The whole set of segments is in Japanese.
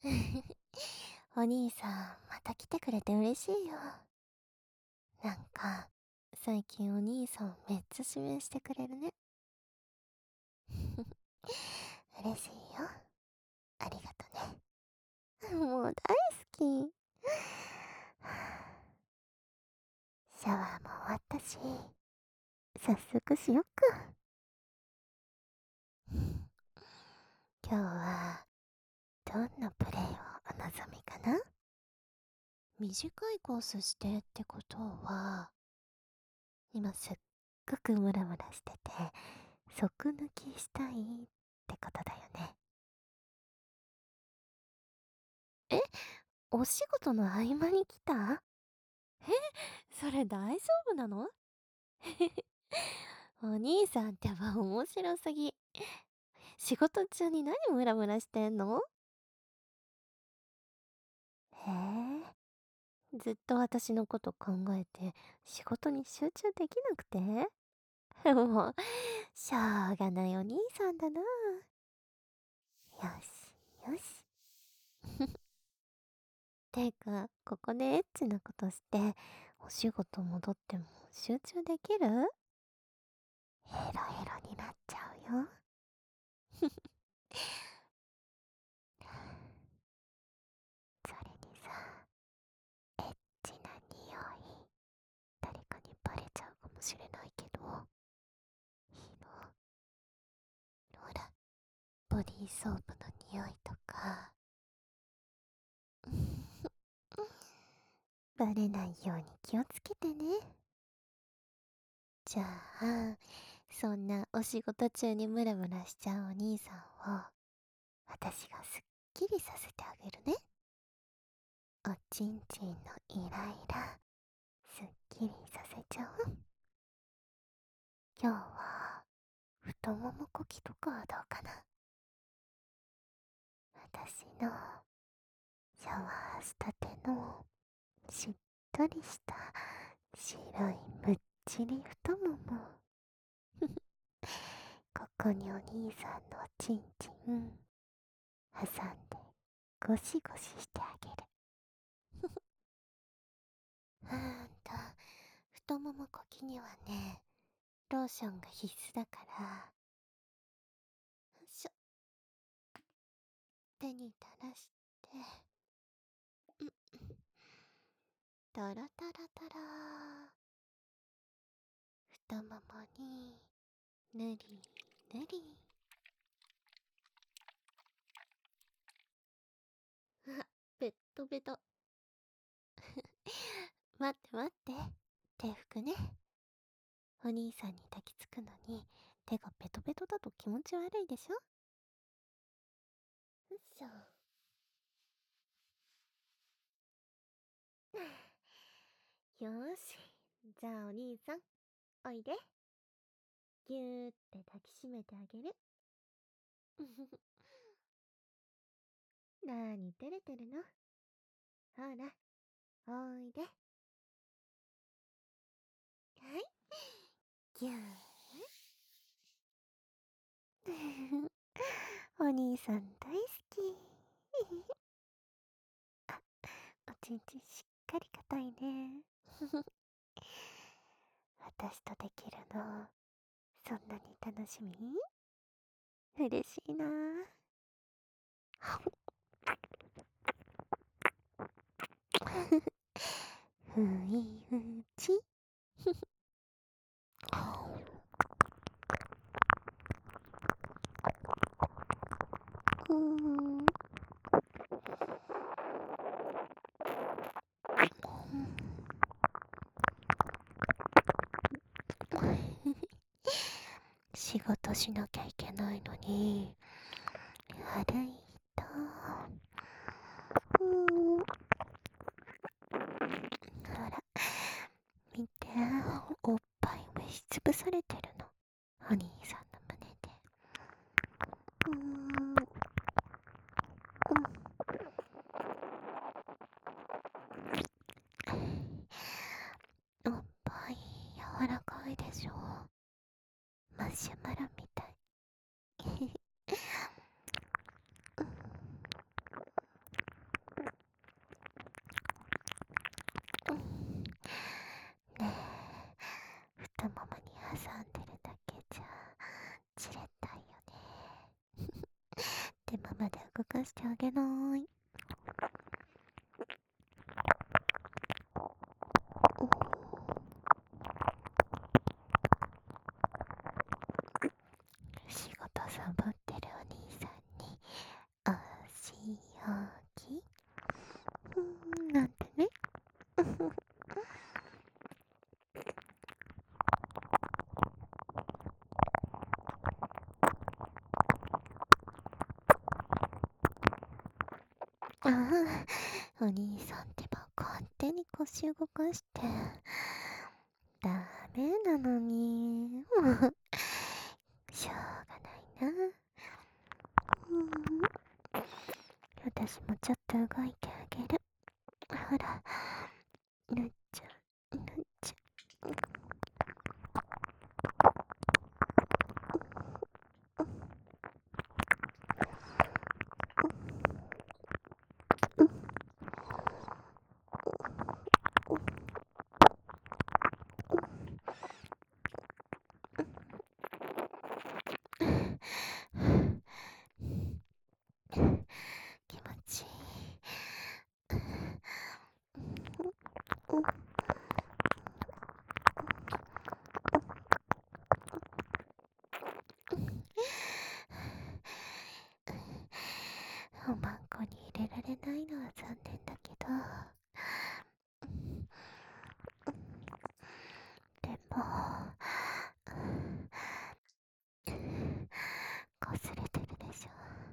お兄さん、また来てくれて嬉しいよ。なんか、最近お兄さんめっちゃ指名してくれるね。嬉しいよ。ありがとね。もう大好き。シャワーも終わったし、早速しよっか。今日は、どんなプレイをお望みかな？短いコースしてってことは、今すっごくムラムラしてて、即抜きしたいってことだよね。え、お仕事の合間に来た？え、それ大丈夫なの？お兄さんってば面白すぎ。仕事中に何ムラムラしてんの？へえ、ずっと私のこと考えて仕事に集中できなくてもう、しょうがないお兄さんだな。よし、よし。てか、ここでエッチなことして、お仕事戻っても集中できる？ヘロヘロになっちゃうよ。それにさ、エッチな匂い、誰かにバレちゃうかもしれないけど、いいの？ほら、ボディーソープの匂いとか、バレないように気をつけてね。じゃあ、そんなお仕事中にムラムラしちゃうお兄さんを、私がすっきりさせてあげるね。おちんちんのイライラ、すっきりさせちゃう。今日は、太ももこきとかはどうかな。私の、シャワーしたての、しっとりした白いむっちり太もも。ここにお兄さんのおちんちん挟んでゴシゴシしてあげる。太ももこきにはね、ローションが必須だから、よいしょ、手に垂らして、うん、トロトロトロ、太ももにぬりぬり。あ、ベットベト。待って待って、手拭くね。お兄さんに抱きつくのに手がベトベトだと気持ち悪いでしょ？よいしょ。よーし、じゃあお兄さん、おいで。ぎゅーって抱きしめてあげる。なーに照れてるの？ほら、おいで。はい、ぎゅー。お兄さん大好き。あ、おちんちんしっかり硬いね。私とできるの、そんなに楽しみ？嬉しいな。ふいうち。うーん。仕事しなきゃいけないのに、悪い人。ほら、見て、おっぱい押しつぶされてるの。お兄さんの胸で。おっぱい柔らかいでしょ？マシュマロみたい。 てママで動かしてあげない。仕事サボってるお兄さんにお仕置きなんてね。ああ、お兄さんってば勝手に腰動かしてダメなのに。しょうがないな。私もちょっと動いてあげる。ほら、ぬっちゃぬっち気持ちいい。おまんこに入れられないのは残念だけど、でもこすれてるでしょ。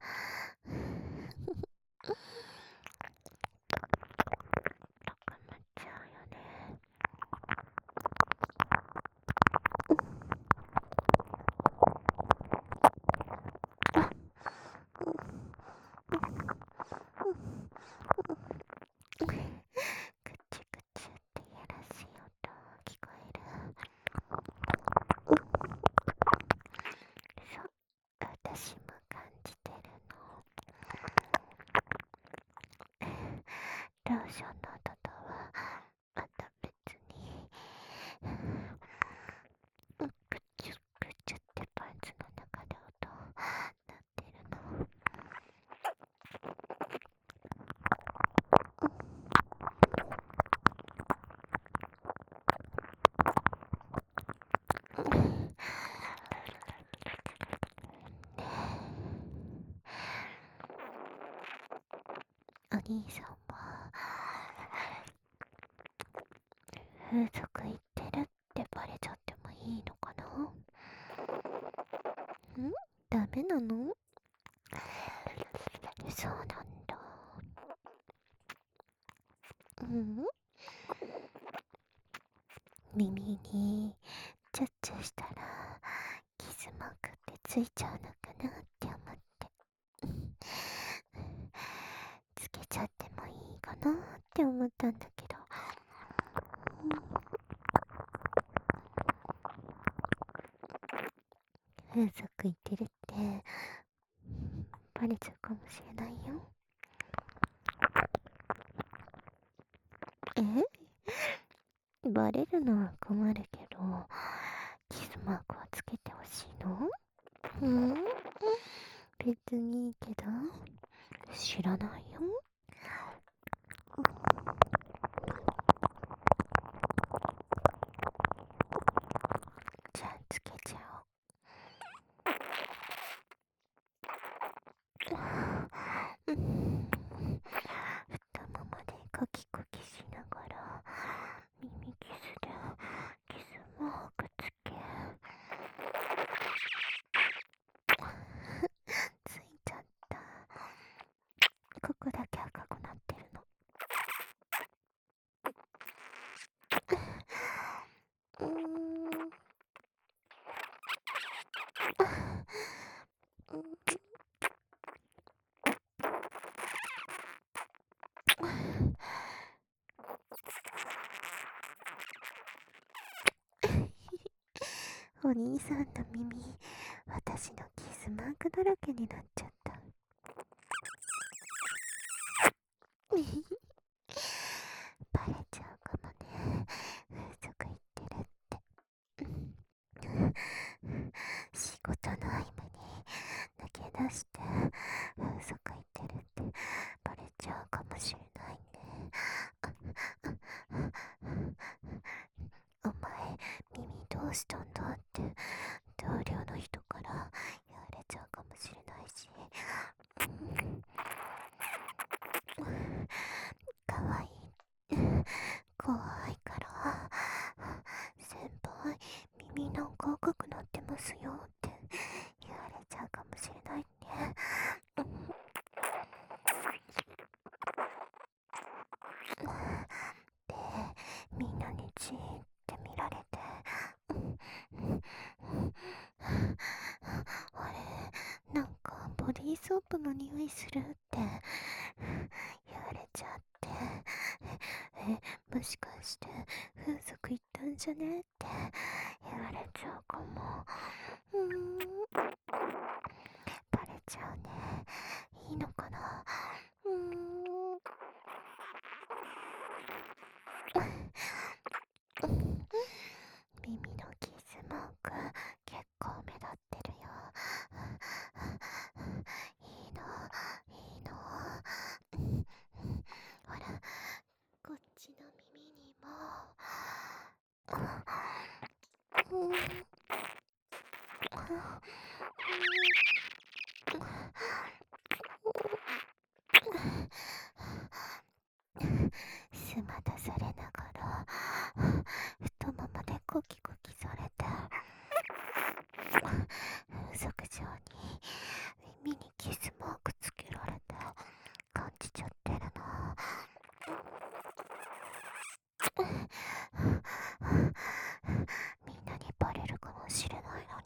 たくなっちゃうよね。くちくちってやらしい音聞こえる。そう、私も感じてるの。ローションの音とはまた別に、くちゅくちゅってパンツの中で音鳴ってるの。お兄さんは風俗行ってるってバレちゃってもいいのかな。ダメなの。そうなんだ。耳にチュッチュしたらキスマークってついちゃうのかなって思ってつけちゃってもいいかなって思ったんだけど、風俗行ってるってバレちゃうかもしれないよ。バレるのは困るけど、キスマークはつけてほしいの？別にいいけど、知らないよ。じゃあつけちゃおう。太ももでコキコキしながら耳キスでキスマークつけついちゃった。ここだけ赤くなってるの。お兄さんの耳、私のキスマークだらけになっちゃった。バレちゃうかもね。風俗行ってるって。仕事の合間に抜け出して風俗行ってるってバレちゃうかもしれないね。お前、耳どうしたんだって同僚の人から言われちゃうかもしれないし。かわいい。怖いから。先輩、耳なんか赤くなってますよって言われちゃうかもしれないね。で、みんなにじーって見られて、あれ、なんかボディーソープの匂いするって言われちゃって、もしかして風俗行ったんじゃねって言われちゃうかも。バレちゃうね。いいのかな。耳のキスマーク結構目立ってるよ。いいの、いいの。ほら、こっちの耳にも。すまたされながら太ももでコキコキされて、風俗上に耳にキスマークつけられて感じちゃってるな。みんなにバレるかもしれないの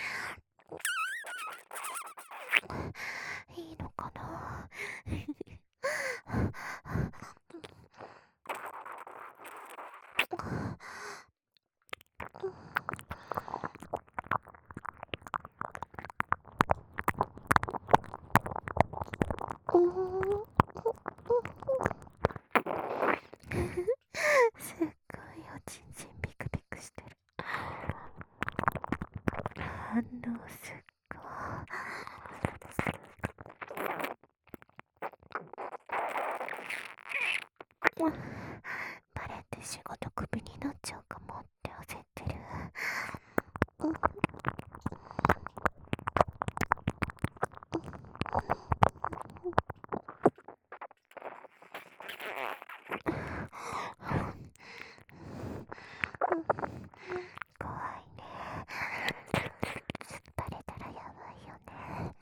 に、いいのかな。すっごいおちんちんビクビクしてる。反応すっごい。バレて仕事クビになっちゃうかもって焦ってる。怖いね。バレたらやばいよね。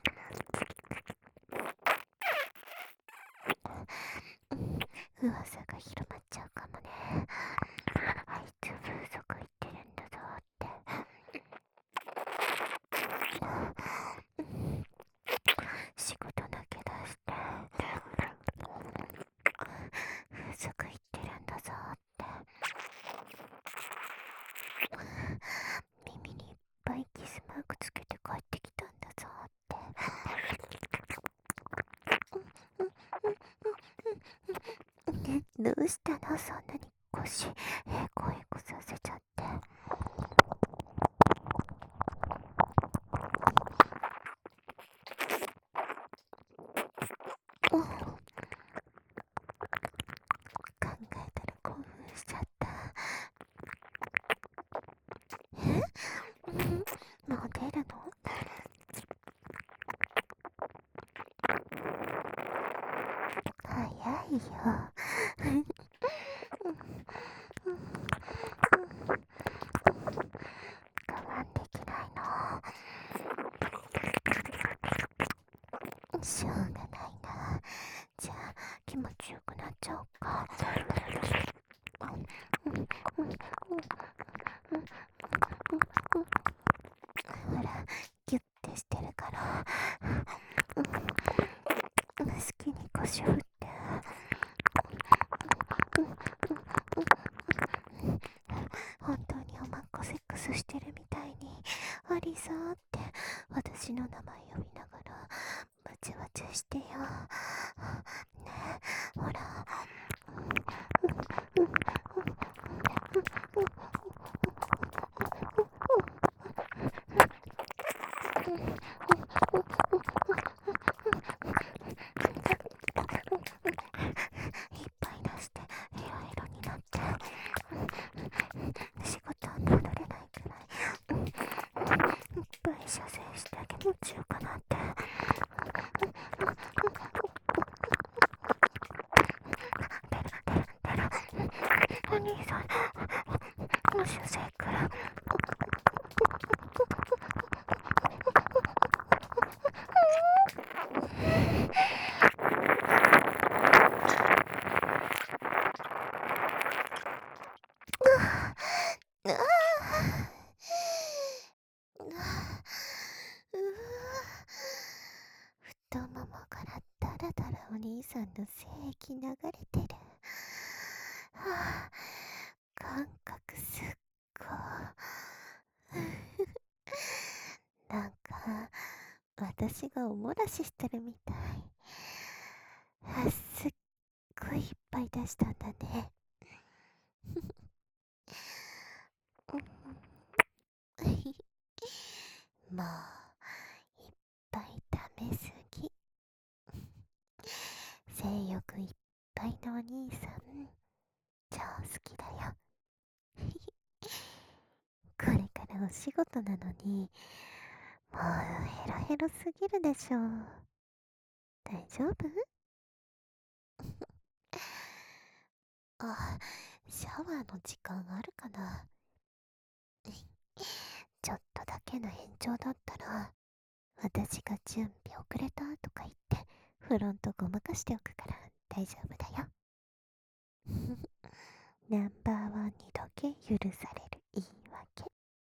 噂が広まっちゃうかもね。あいつ風俗行ってるんだぞって。仕事だけ出して風俗行ってるんだぞって。耳にいっぱいキスマークつけて帰ってきたんだぞって。どうしたの、そんなに腰へこへこさせちゃって。考えたら興奮しちゃった。もう出るの？早いよ。我慢できないの。しょうがないな。じゃあ気持ちよくなっちゃおうか。ほら、ギュッてしてるから好きに腰振って。本当におまっこセックスしてるみたいにアリサーって私の名前呼びながらバチバチしてよね。ほら、 お兄さんの精液流れてる。はあ、感覚すっごなんか、私がおもらししてるみたい。すっごいいっぱい出したんだね。もう、いっぱい食べすぎ。性欲いっぱいのお兄さん、超好きだよ。これからお仕事なのに、もうヘロヘロすぎるでしょ。大丈夫？あ、シャワーの時間あるかな？ちょっとだけの延長だったら、私が準備遅れたとか言って、フロントごまかしておくから大丈夫だよ。ナンバーワンにだけ許される言い訳。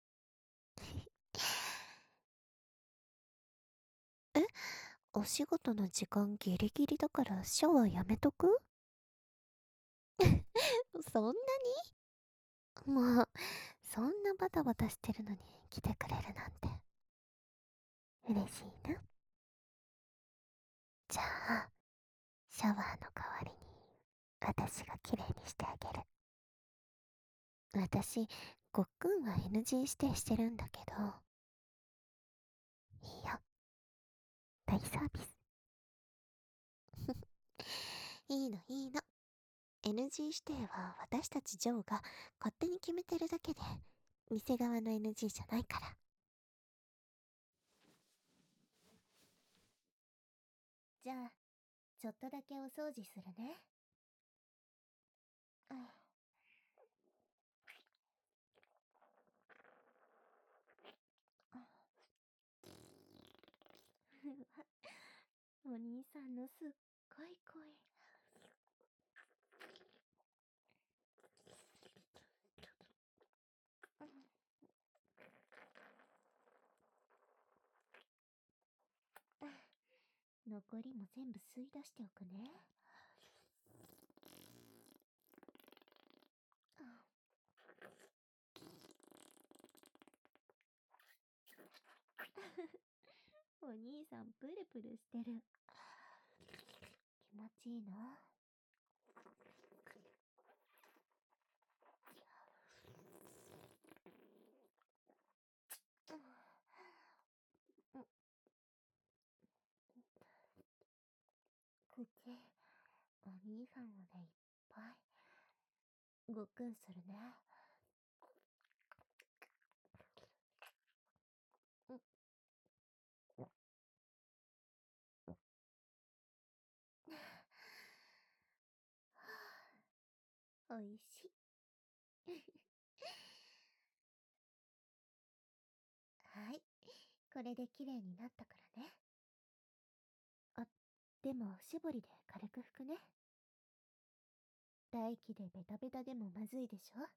え、お仕事の時間ギリギリだからシャワーやめとく？そんなに？もう、そんなバタバタしてるのに来てくれるなんて。嬉しいな。じゃあ、シャワーの代わりに私が綺麗にしてあげる。私、ごっくんは NG 指定してるんだけど、いいよ。大サービス。いいのいいの。NG 指定は私たちジョーが勝手に決めてるだけで、店側の NG じゃないから。じゃあ、ちょっとだけお掃除するね。お兄さんのすっごい声。残りも全部吸い出しておくね。お兄さんプルプルしてる。気持ちいいな。口、お兄さんまでいっぱい。ごっくんするね。おいしい。はい。これで綺麗になったからね。あ、でもおしぼりで軽く拭くね。唾液でベタベタでもまずいでしょ？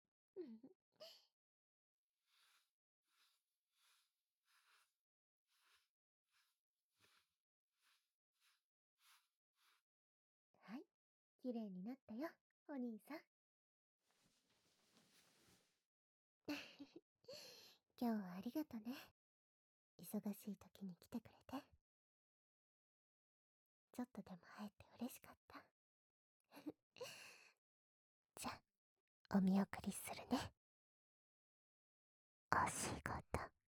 はい。綺麗になったよ、お兄さん。今日はありがとね。忙しい時に来てくれて。ちょっとでも会えて嬉しかった。じゃあ、お見送りするね。お仕事